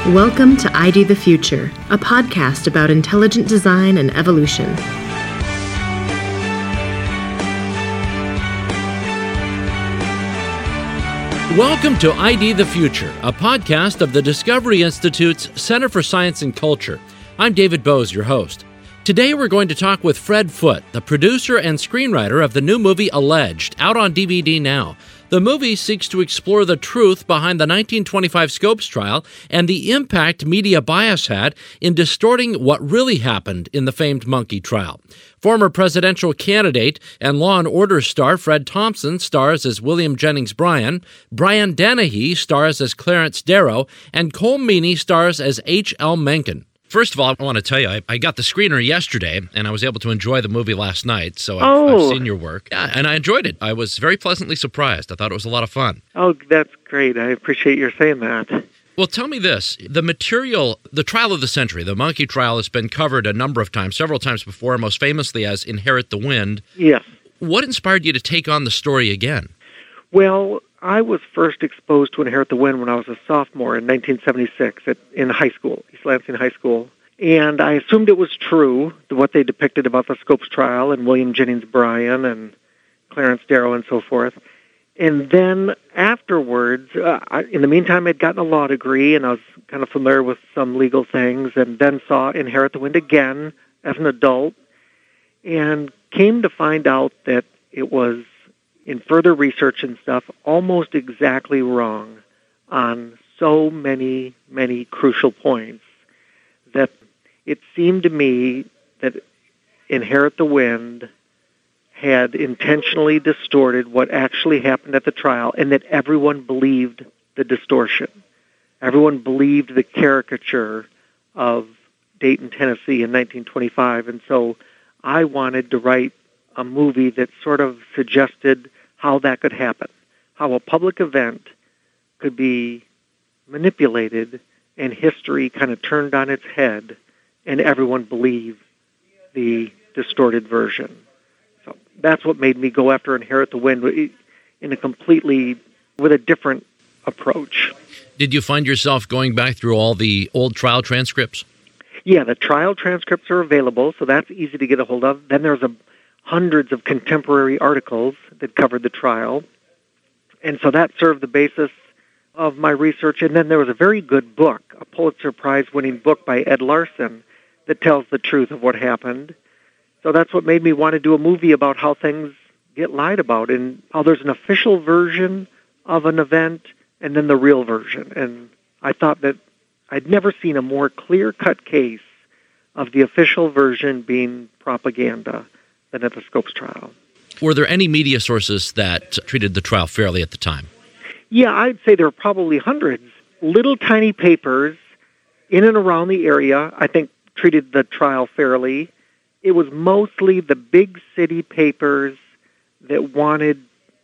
Welcome to ID the Future, a podcast about intelligent design and evolution. Welcome to ID the Future, a podcast of the Discovery Institute's Center for Science and Culture. I'm David Bose, your host. Today we're going to talk with Fred Foote, the producer and screenwriter of the new movie Alleged, out on DVD now. The movie seeks to explore the truth behind the 1925 Scopes trial and the impact media bias had in distorting what really happened in the famed monkey trial. Former presidential candidate and Law & Order star Fred Thompson stars as William Jennings Bryan, Brian Dennehy stars as Clarence Darrow, and Colm Meaney stars as H.L. Mencken. First of all, I want to tell you, I got the screener yesterday, and I was able to enjoy the movie last night, so I've seen your work. Yeah, and I enjoyed it. I was very pleasantly surprised. I thought it was a lot of fun. Oh, that's great. I appreciate your saying that. Well, tell me this. The material, the trial of the century, the monkey trial, has been covered a number of times, several times before, most famously as Inherit the Wind. Yes. What inspired you to take on the story again? Well, I was first exposed to Inherit the Wind when I was a sophomore in 1976 in high school, East Lansing High School. And I assumed it was true, what they depicted about the Scopes trial and William Jennings Bryan and Clarence Darrow and so forth. And then afterwards, in the meantime, I'd gotten a law degree, and I was kind of familiar with some legal things, and then saw Inherit the Wind again as an adult, and came to find out that it was, in further research and stuff, almost exactly wrong on so many, many crucial points that it seemed to me that Inherit the Wind had intentionally distorted what actually happened at the trial, and that everyone believed the distortion. Everyone believed the caricature of Dayton, Tennessee in 1925, and so I wanted to write a movie that sort of suggested how that could happen, how a public event could be manipulated and history kind of turned on its head and everyone believed the distorted version. So that's what made me go after Inherit the Wind with a different approach. Did you find yourself going back through all the old trial transcripts? Yeah, the trial transcripts are available, so that's easy to get a hold of. Then there's hundreds of contemporary articles that covered the trial. And so that served the basis of my research. And then there was a very good book, a Pulitzer Prize-winning book by Ed Larson that tells the truth of what happened. So that's what made me want to do a movie about how things get lied about and how there's an official version of an event and then the real version. And I thought that I'd never seen a more clear-cut case of the official version being propaganda than at the Scopes trial. Were there any media sources that treated the trial fairly at the time? Yeah, I'd say there were probably hundreds. Little tiny papers in and around the area, I think, treated the trial fairly. It was mostly the big city papers that wanted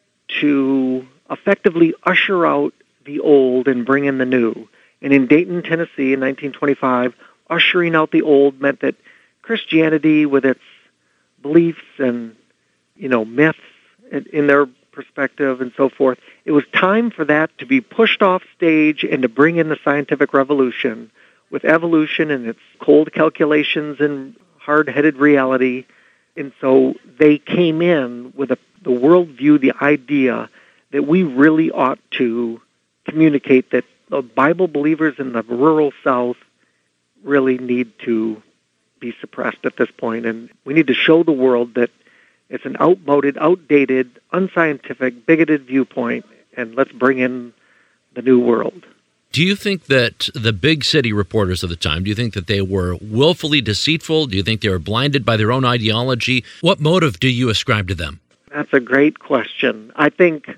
to effectively usher out the old and bring in the new. And in Dayton, Tennessee in 1925, ushering out the old meant that Christianity, with its beliefs and, myths in their perspective and so forth, it was time for that to be pushed off stage and to bring in the scientific revolution with evolution and its cold calculations and hard-headed reality. And so they came in with the worldview, the idea that we really ought to communicate that the Bible believers in the rural South really need to be suppressed at this point. And we need to show the world that it's an outdated, unscientific, bigoted viewpoint, and let's bring in the new world. Do you think that the big city reporters of the time, do you think that they were willfully deceitful? Do you think they were blinded by their own ideology? What motive do you ascribe to them? That's a great question. I think,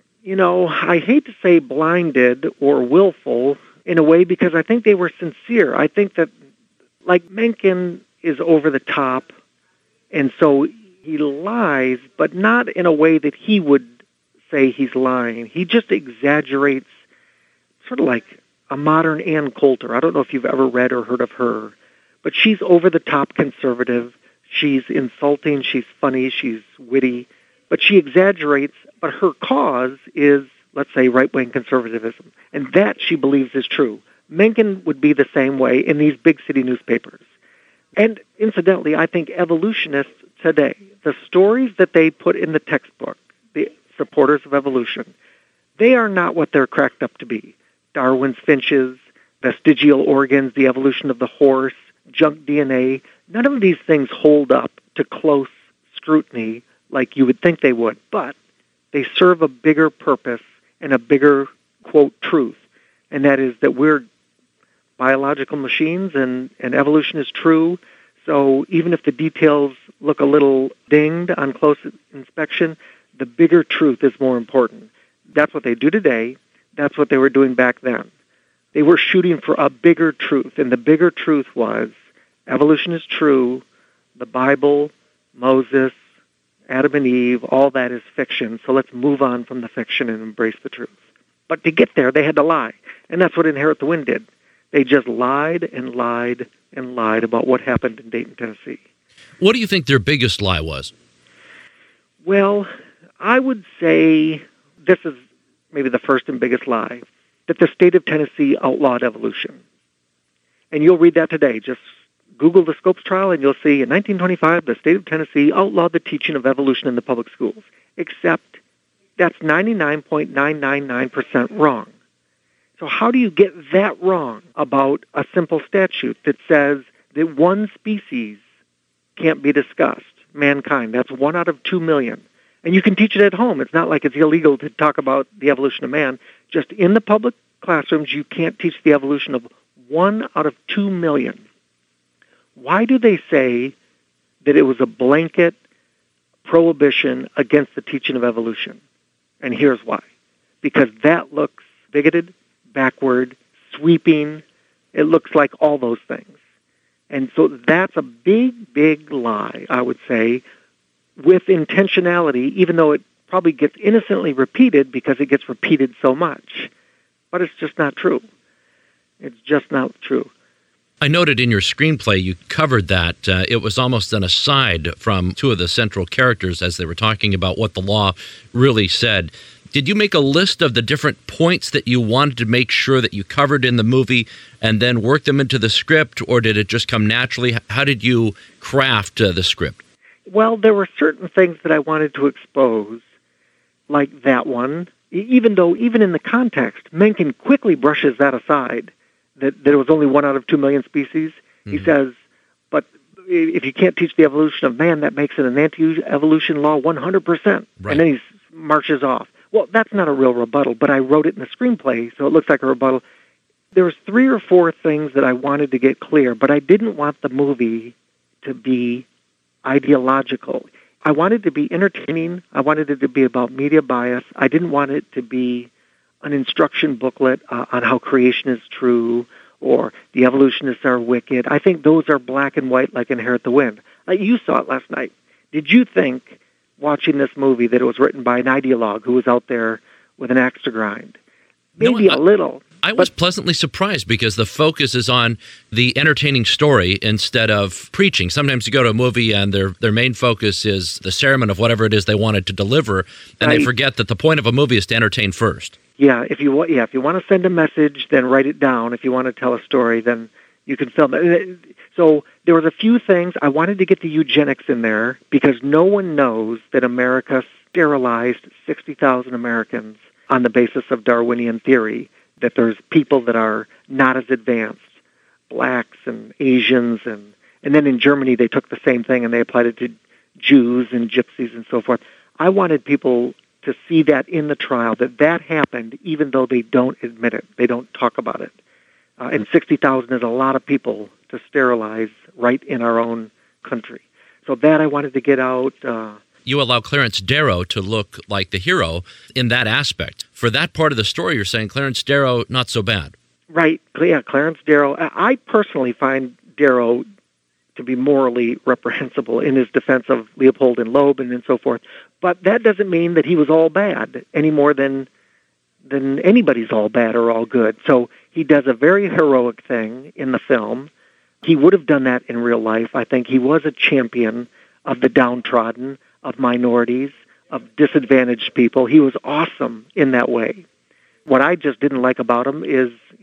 I hate to say blinded or willful in a way because I think they were sincere. I think that, like, Mencken is over the top, and so he lies, but not in a way that he would say he's lying. He just exaggerates, sort of like a modern Ann Coulter. I don't know if you've ever read or heard of her, but she's over-the-top conservative. She's insulting, she's funny, she's witty, but she exaggerates, but her cause is, let's say, right-wing conservatism. And that she believes is true. Mencken would be the same way in these big city newspapers. And incidentally, I think evolutionists today, the stories that they put in the textbook, the supporters of evolution, they are not what they're cracked up to be. Darwin's finches, vestigial organs, the evolution of the horse, junk DNA, none of these things hold up to close scrutiny like you would think they would, but they serve a bigger purpose and a bigger, quote, truth, and that is that we're biological machines and evolution is true. So even if the details look a little dinged on close inspection, the bigger truth is more important. That's what they do today. That's what they were doing back then. They were shooting for a bigger truth, and the bigger truth was evolution is true, the Bible, Moses, Adam and Eve, all that is fiction, so let's move on from the fiction and embrace the truth. But to get there, they had to lie, and that's what Inherit the Wind did. They just lied and lied and lied about what happened in Dayton, Tennessee. What do you think their biggest lie was? Well, I would say this is maybe the first and biggest lie, that the state of Tennessee outlawed evolution. And you'll read that today. Just Google the Scopes trial and you'll see in 1925, the state of Tennessee outlawed the teaching of evolution in the public schools, except that's 99.999% wrong. So how do you get that wrong about a simple statute that says that one species can't be discussed, mankind? That's 1 out of 2 million. And you can teach it at home. It's not like it's illegal to talk about the evolution of man. Just in the public classrooms, you can't teach the evolution of 1 out of 2 million. Why do they say that it was a blanket prohibition against the teaching of evolution? And here's why. Because that looks bigoted, backward, sweeping. It looks like all those things. And so that's a big, big lie, I would say, with intentionality, even though it probably gets innocently repeated because it gets repeated so much. But it's just not true. It's just not true. I noted in your screenplay you covered that it was almost an aside from two of the central characters as they were talking about what the law really said. Did you make a list of the different points that you wanted to make sure that you covered in the movie and then work them into the script, or did it just come naturally? How did you craft the script? Well, there were certain things that I wanted to expose, like that one, even though, even in the context, Mencken quickly brushes that aside, that it was only 1 out of 2 million species. Mm-hmm. He says, but if you can't teach the evolution of man, that makes it an anti-evolution law 100%. Right. And then he marches off. Well, that's not a real rebuttal, but I wrote it in the screenplay, so it looks like a rebuttal. There was 3 or 4 things that I wanted to get clear, but I didn't want the movie to be ideological. I wanted it to be entertaining. I wanted it to be about media bias. I didn't want it to be an instruction booklet on how creation is true or the evolutionists are wicked. I think those are black and white like Inherit the Wind. You saw it last night. Did you think, watching this movie, that it was written by an ideologue who was out there with an axe to grind? Maybe a little. I was pleasantly surprised because the focus is on the entertaining story instead of preaching. Sometimes you go to a movie and their main focus is the sermon of whatever it is they wanted to deliver, and they forget that the point of a movie is to entertain first. Yeah, if you want to send a message, then write it down. If you want to tell a story, then you can film it. So there was a few things. I wanted to get the eugenics in there because no one knows that America sterilized 60,000 Americans on the basis of Darwinian theory, that there's people that are not as advanced, blacks and Asians, and then in Germany they took the same thing and they applied it to Jews and gypsies and so forth. I wanted people to see that in the trial, that happened even though they don't admit it. They don't talk about it. And 60,000 is a lot of people to sterilize right in our own country. So that I wanted to get out. You allow Clarence Darrow to look like the hero in that aspect. For that part of the story, you're saying Clarence Darrow, not so bad. Right. Yeah, Clarence Darrow. I personally find Darrow to be morally reprehensible in his defense of Leopold and Loeb and so forth. But that doesn't mean that he was all bad any more than anybody's all bad or all good. So he does a very heroic thing in the film. He would have done that in real life. I think he was a champion of the downtrodden, of minorities, of disadvantaged people. He was awesome in that way. What I just didn't like about him is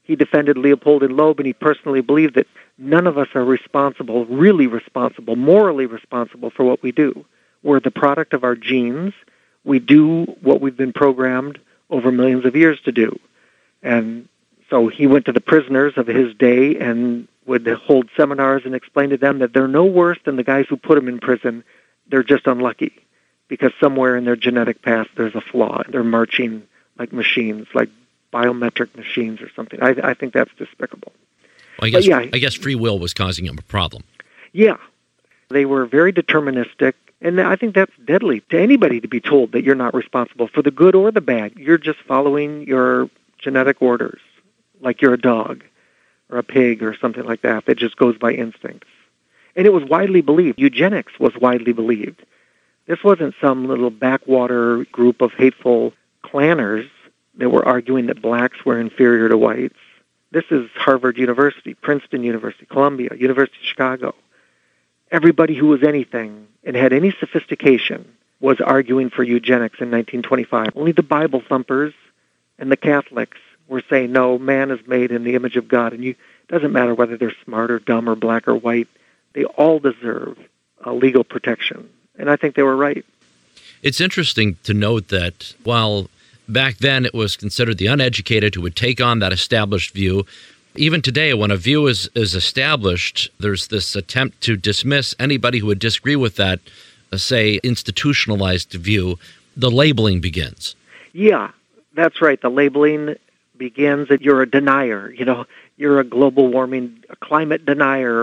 He defended Leopold and Loeb, and he personally believed that none of us are responsible, really responsible, morally responsible for what we do. We're the product of our genes. We do what we've been programmed over millions of years to do. And so he went to the prisoners of his day and would hold seminars and explain to them that they're no worse than the guys who put them in prison. They're just unlucky because somewhere in their genetic past there's a flaw. They're marching like machines, like biometric machines or something. I think that's despicable. Well, I guess free will was causing him a problem. Yeah. They were very deterministic, and I think that's deadly to anybody to be told that you're not responsible for the good or the bad. You're just following your genetic orders, like you're a dog or a pig or something like that just goes by instincts. And it was widely believed. Eugenics was widely believed. This wasn't some little backwater group of hateful clanners that were arguing that blacks were inferior to whites. This is Harvard University, Princeton University, Columbia, University of Chicago. Everybody who was anything and had any sophistication was arguing for eugenics in 1925. Only the Bible thumpers and the Catholics were saying, no, man is made in the image of God, and it doesn't matter whether they're smart or dumb or black or white. They all deserve legal protection. And I think they were right. It's interesting to note that while back then it was considered the uneducated who would take on that established view, even today when a view is established, there's this attempt to dismiss anybody who would disagree with that, say, institutionalized view. The labeling begins. Yeah, that's right. The labeling begins that you're a denier. You're a global warming, a climate denier,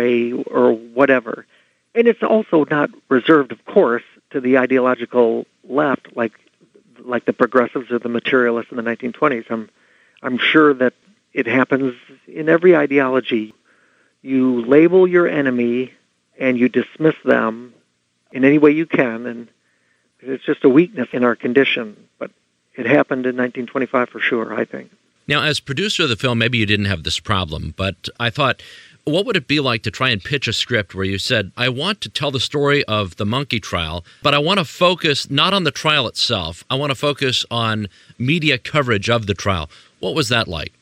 or whatever. And it's also not reserved, of course, to the ideological left, like the progressives or the materialists in the 1920s. I'm sure that it happens in every ideology. You label your enemy and you dismiss them in any way you can, and it's just a weakness in our condition. But it happened in 1925 for sure, I think. Now, as producer of the film, maybe you didn't have this problem, but I thought, what would it be like to try and pitch a script where you said, I want to tell the story of the monkey trial, but I want to focus not on the trial itself. I want to focus on media coverage of the trial. What was that like?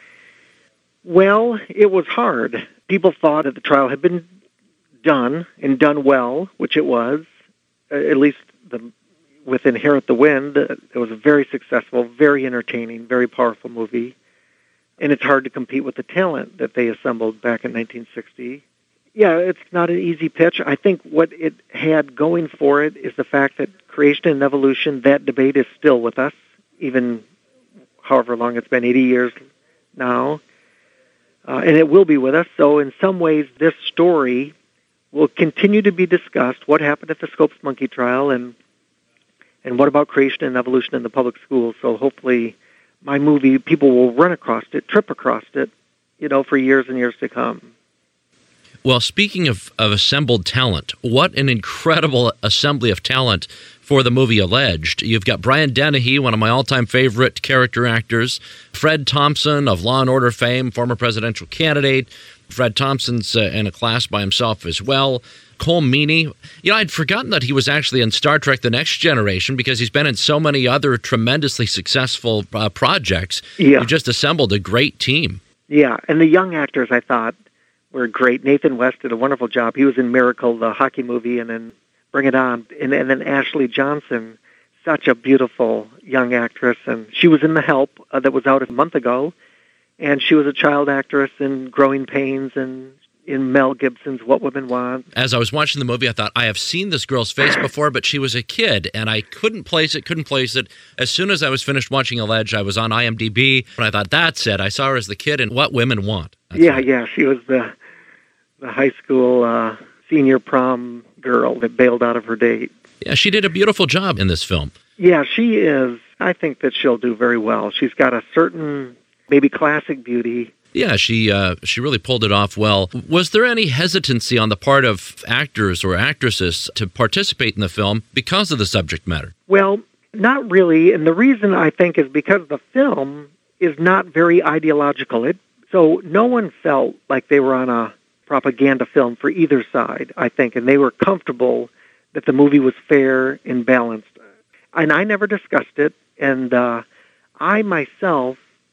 Well, it was hard. People thought that the trial had been done and done well, which it was, at least with Inherit the Wind. It was a very successful, very entertaining, very powerful movie. And it's hard to compete with the talent that they assembled back in 1960. Yeah, it's not an easy pitch. I think what it had going for it is the fact that creation and evolution, that debate is still with us, even however long it's been, 80 years now. And it will be with us. So in some ways, this story will continue to be discussed. What happened at the Scopes monkey trial, and what about creation and evolution in the public schools? So hopefully my movie, people will run across it, trip across it, for years and years to come. Well, speaking of assembled talent, what an incredible assembly of talent for the movie Alleged. You've got Brian Dennehy, one of my all-time favorite character actors, Fred Thompson of Law & Order fame, former presidential candidate. Fred Thompson's in a class by himself as well. Cole Meany. I'd forgotten that he was actually in Star Trek The Next Generation because he's been in so many other tremendously successful projects. Yeah. You just assembled a great team. Yeah, and the young actors, I thought, were great. Nathan West did a wonderful job. He was in Miracle, the hockey movie, and then Bring It On. And then Ashley Johnson, such a beautiful young actress. And she was in The Help that was out a month ago. And she was a child actress in Growing Pains and in Mel Gibson's What Women Want. As I was watching the movie, I thought, I have seen this girl's face before, but she was a kid, and I couldn't place it. As soon as I was finished watching Alleged, I was on IMDb, and I thought, that's it. I saw her as the kid in What Women Want. Yeah, she was the high school senior prom girl that bailed out of her date. Yeah, she did a beautiful job in this film. Yeah, she is. I think that she'll do very well. She's got a certain, maybe classic beauty. Yeah, she really pulled it off well. Was there any hesitancy on the part of actors or actresses to participate in the film because of the subject matter? Well, not really, and the reason I think is because the film is not very ideological. So no one felt like they were on a propaganda film for either side, I think, and they were comfortable that the movie was fair and balanced. And I never discussed it, and I myself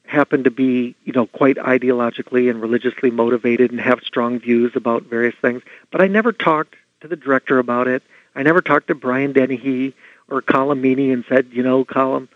happen to be, quite ideologically and religiously motivated and have strong views about various things. But I never talked to the director about it. I never talked to Brian Dennehy or Colm Meaney and said, Colm,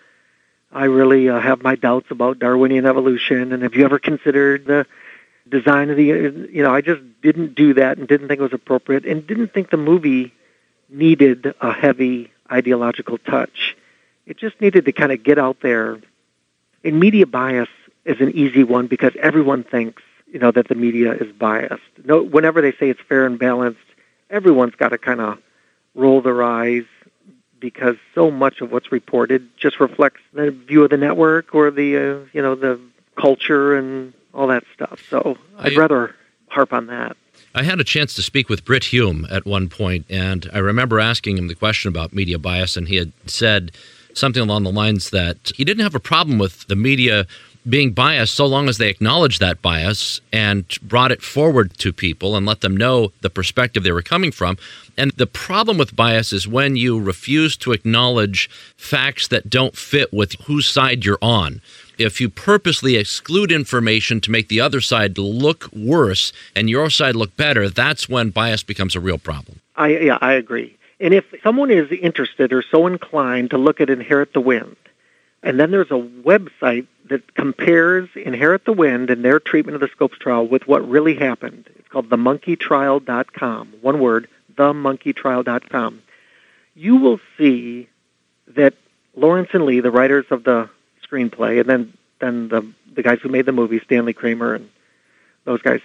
I really have my doubts about Darwinian evolution, and have you ever considered the design of the, I just didn't do that and didn't think it was appropriate and didn't think the movie needed a heavy ideological touch. It just needed to kind of get out there. And media bias is an easy one because everyone thinks, that the media is biased. No, whenever they say it's fair and balanced, everyone's got to kind of roll their eyes because so much of what's reported just reflects the view of the network or the, the culture and all that stuff. So I'd rather harp on that. I had a chance to speak with Britt Hume at one point, and I remember asking him the question about media bias, and he had said something along the lines that he didn't have a problem with the media being biased so long as they acknowledged that bias and brought it forward to people and let them know the perspective they were coming from. And the problem with bias is when you refuse to acknowledge facts that don't fit with whose side you're on. If you purposely exclude information to make the other side look worse and your side look better, that's when bias becomes a real problem. I agree. And if someone is interested or so inclined to look at Inherit the Wind, and then there's a website that compares Inherit the Wind and their treatment of the Scopes trial with what really happened. It's called themonkeytrial.com. One word, themonkeytrial.com. You will see that Lawrence and Lee, the writers of the screenplay, and then the guys who made the movie, Stanley Kramer and those guys,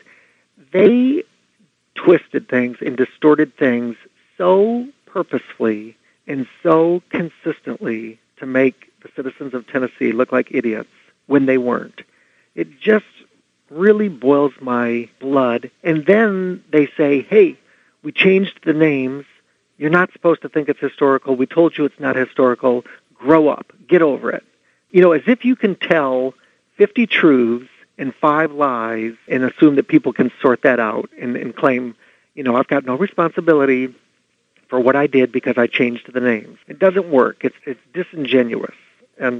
they twisted things and distorted things so purposefully and so consistently to make the citizens of Tennessee look like idiots when they weren't. It just really boils my blood. And then they say, hey, we changed the names. You're not supposed to think it's historical. We told you it's not historical. Grow up. Get over it. As if you can tell 50 truths and 5 lies and assume that people can sort that out and claim, I've got no responsibility for what I did because I changed the names. It doesn't work. It's disingenuous. And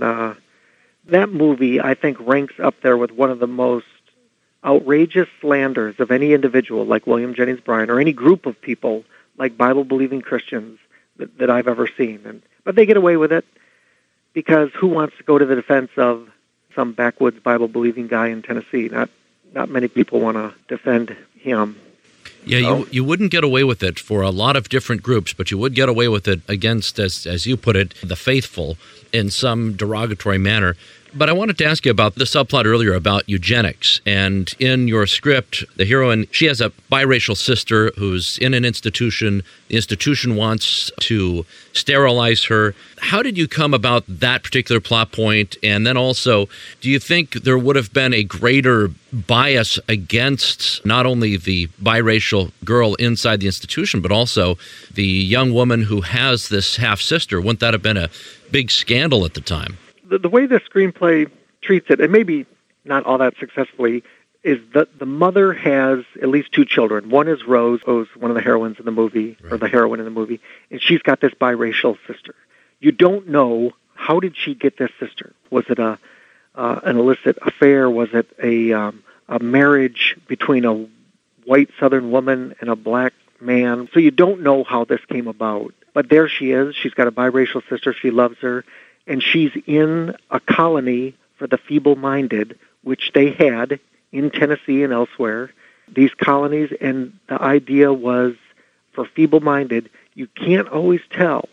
that movie, I think, ranks up there with one of the most outrageous slanders of any individual like William Jennings Bryan or any group of people like Bible-believing Christians that I've ever seen. But they get away with it because who wants to go to the defense of some backwoods Bible-believing guy in Tennessee? Not many people want to defend him. Yeah, you wouldn't get away with it for a lot of different groups, but you would get away with it against, as you put it, the faithful in some derogatory manner. But I wanted to ask you about the subplot earlier about eugenics. And in your script, the heroine, she has a biracial sister who's in an institution. The institution wants to sterilize her. How did you come about that particular plot point? And then also, do you think there would have been a greater bias against not only the biracial girl inside the institution, but also the young woman who has this half-sister? Wouldn't that have been a big scandal at the time? The way the screenplay treats it, and maybe not all that successfully, is that the mother has at least 2 children. One is Rose, who's one of the heroines in the movie, right, or the heroine in the movie, and she's got this biracial sister. You don't know, how did she get this sister? Was it an illicit affair? Was it a marriage between a white Southern woman and a black man? So you don't know how this came about. But there she is. She's got a biracial sister. She loves her. And she's in a colony for the feeble-minded, which they had in Tennessee and elsewhere, these colonies. And the idea was, for feeble-minded, you can't always tell.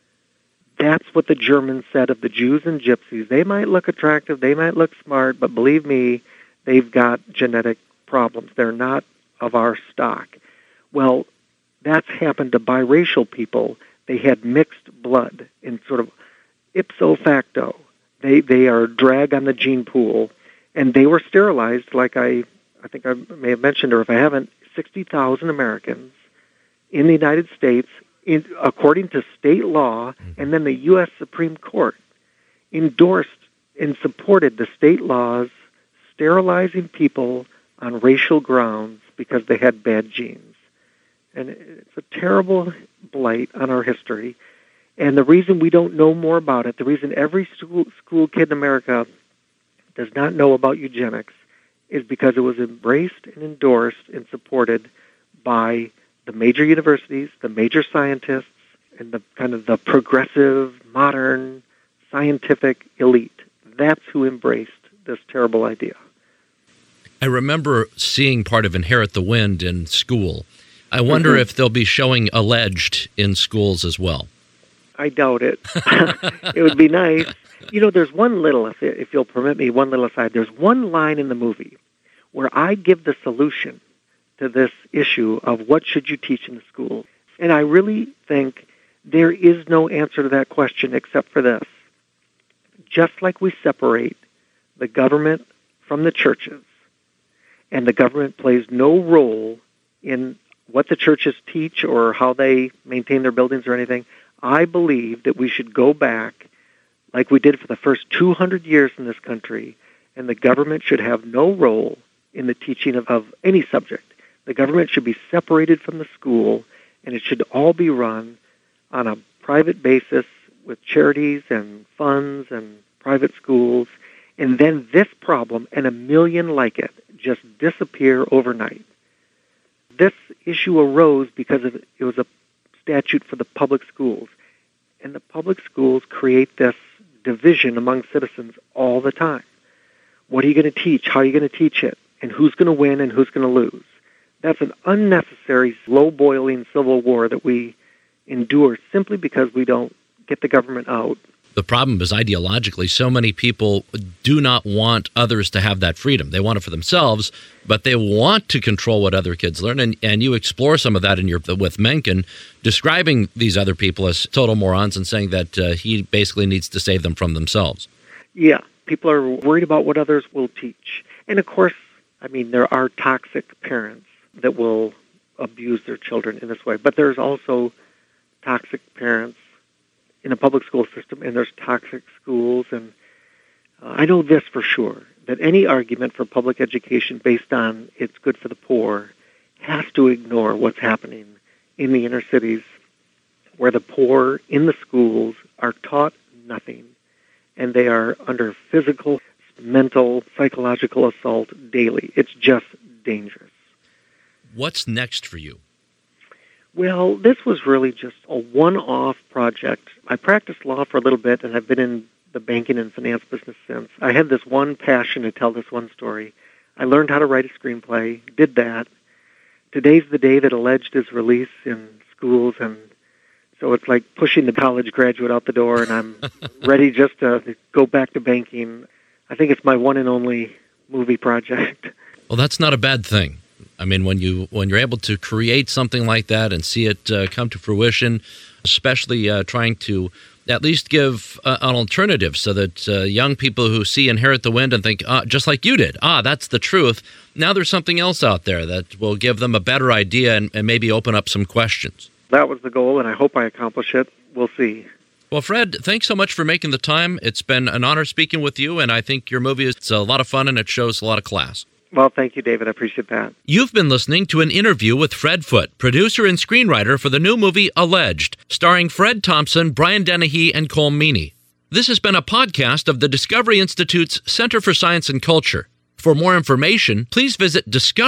That's what the Germans said of the Jews and Gypsies. They might look attractive, they might look smart, but believe me, they've got genetic problems. They're not of our stock. Well, that's happened to biracial people. They had mixed blood in sort of ipso facto. They are drag on the gene pool, and they were sterilized, like I think I may have mentioned, or if I haven't, 60,000 Americans in the United States, according to state law, and then the U.S. Supreme Court endorsed and supported the state laws sterilizing people on racial grounds because they had bad genes. And it's a terrible blight on our history. And the reason we don't know more about it, the reason every school kid in America does not know about eugenics is because it was embraced and endorsed and supported by the major universities, the major scientists, and the kind of the progressive, modern, scientific elite. That's who embraced this terrible idea. I remember seeing part of Inherit the Wind in school. I wonder if they'll be showing Alleged in schools as well. I doubt it. It would be nice. You know, there's one little, if you'll permit me, one little aside. There's one line in the movie where I give the solution to this issue of what should you teach in the school. And I really think there is no answer to that question except for this. Just like we separate the government from the churches, and the government plays no role in what the churches teach or how they maintain their buildings or anything, I believe that we should go back like we did for the first 200 years in this country, and the government should have no role in the teaching of any subject. The government should be separated from the school, and it should all be run on a private basis with charities and funds and private schools, and then this problem and a million like it just disappear overnight. This issue arose because it was a statute for the public schools, and the public schools create this division among citizens all the time. What are you going to teach? How are you going to teach it? And who's going to win and who's going to lose? That's an unnecessary, slow-boiling civil war that we endure simply because we don't get the government out. The problem is ideologically, so many people do not want others to have that freedom. They want it for themselves, but they want to control what other kids learn. And you explore some of that in with Mencken, describing these other people as total morons and saying that he basically needs to save them from themselves. Yeah, people are worried about what others will teach. And of course, I mean, there are toxic parents that will abuse their children in this way. But there's also toxic parents in a public school system, and there's toxic schools. And I know this for sure, that any argument for public education based on it's good for the poor has to ignore what's happening in the inner cities where the poor in the schools are taught nothing, and they are under physical, mental, psychological assault daily. It's just dangerous. What's next for you? Well, this was really just a one-off project. I practiced law for a little bit, and I've been in the banking and finance business since. I had this one passion to tell this one story. I learned how to write a screenplay, did that. Today's the day that Alleged is released in schools, and so it's like pushing the college graduate out the door, and I'm ready just to go back to banking. I think it's my one and only movie project. Well, that's not a bad thing. I mean, when you're able to create something like that and see it come to fruition, especially trying to at least give an alternative so that young people who see Inherit the Wind and think, just like you did, that's the truth. Now there's something else out there that will give them a better idea and maybe open up some questions. That was the goal, and I hope I accomplish it. We'll see. Well, Fred, thanks so much for making the time. It's been an honor speaking with you, and I think your movie is a lot of fun and it shows a lot of class. Well, thank you, David. I appreciate that. You've been listening to an interview with Fred Foote, producer and screenwriter for the new movie Alleged, starring Fred Thompson, Brian Dennehy, and Cole Meany. This has been a podcast of the Discovery Institute's Center for Science and Culture. For more information, please visit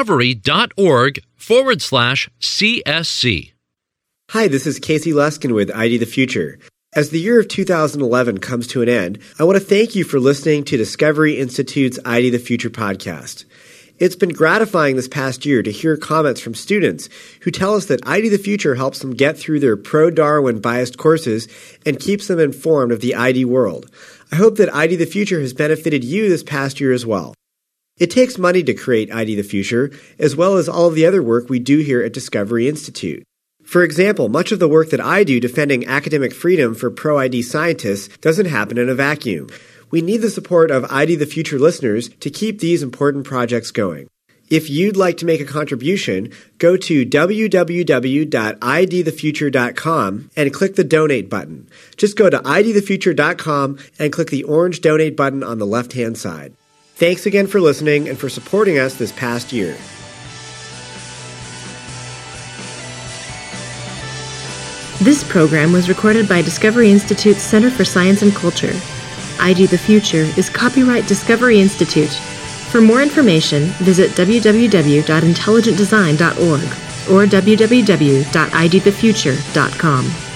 discovery.org/CSC. Hi, this is Casey Luskin with ID the Future. As the year of 2011 comes to an end, I want to thank you for listening to Discovery Institute's ID the Future podcast. It's been gratifying this past year to hear comments from students who tell us that ID the Future helps them get through their pro-Darwin biased courses and keeps them informed of the ID world. I hope that ID the Future has benefited you this past year as well. It takes money to create ID the Future, as well as all of the other work we do here at Discovery Institute. For example, much of the work that I do defending academic freedom for pro-ID scientists doesn't happen in a vacuum. We need the support of ID the Future listeners to keep these important projects going. If you'd like to make a contribution, go to www.idthefuture.com and click the donate button. Just go to idthefuture.com and click the orange donate button on the left-hand side. Thanks again for listening and for supporting us this past year. This program was recorded by Discovery Institute's Center for Science and Culture. ID the Future is copyright Discovery Institute. For more information, visit www.intelligentdesign.org or www.idthefuture.com.